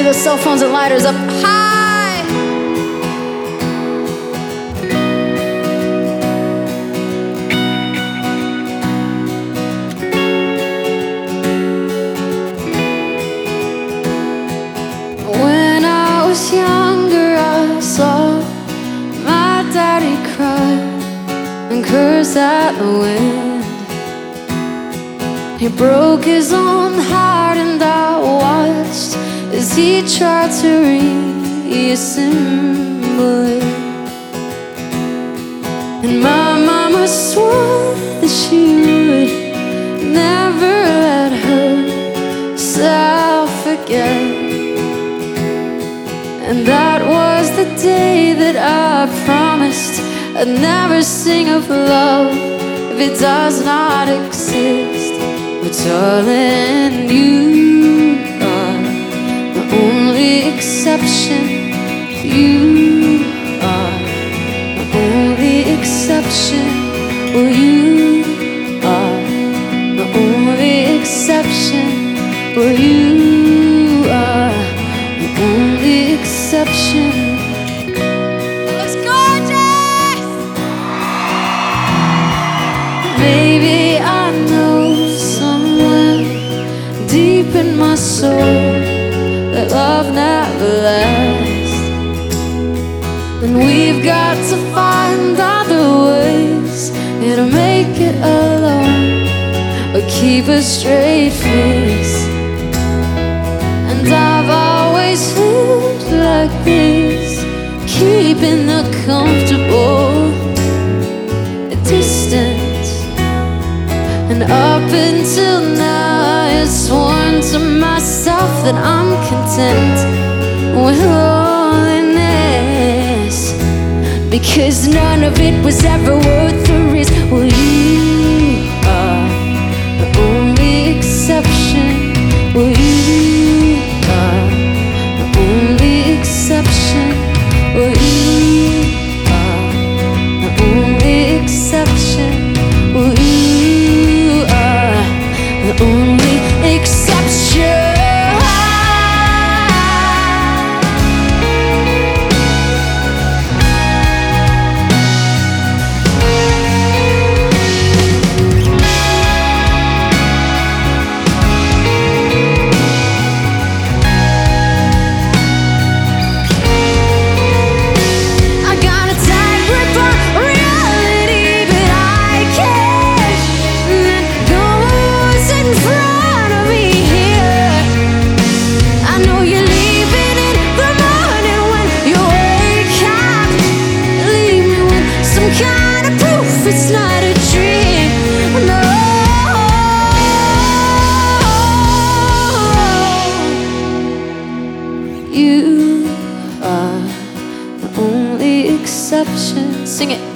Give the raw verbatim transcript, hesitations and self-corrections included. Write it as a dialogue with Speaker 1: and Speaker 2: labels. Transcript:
Speaker 1: those cell phones and lighters up high. When I was younger, I saw my daddy cry and curse at the wind. He broke his own heart and I watched as he tried to reassemble it. And my mama swore that she would never let herself forget. And that was the day that I promised I'd never sing of love if it does not exist. But darling, you are the only exception. You are the only exception. Well, you are the only exception. Well, you are the only exception. Looks gorgeous! Baby, I know somewhere deep in my soul that love never lasts, and we've got to find other ways, yeah, to make it alone, or keep a straight face. And I've always lived like this, keeping the comfortable distance. And up until now I sworn to myself that I'm content with loneliness, because none of it was ever worth the risk. Well, you are the only exception. Well, you are the only exception. Well, you are the only exception. Well, you the only exception. I got a tight grip on reality, but I can't let go. In front of me here, I know you're leaving in the morning when you wake up. Leave me with some kind of proof it's not a dream. No, you are the only exception. Sing it.